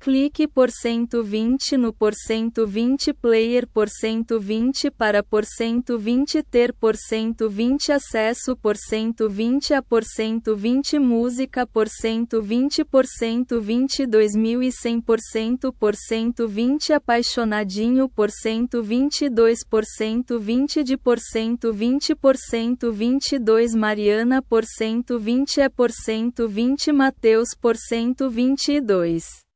clique por 120 no por 120 player por 120 para por 120 ter por 120 acesso por 120 a por 120 música por 120 2100% por 120 apaixonadinho por 122% 20 de por 120% 22 Mariana por 120 é por 120 Mateus por 122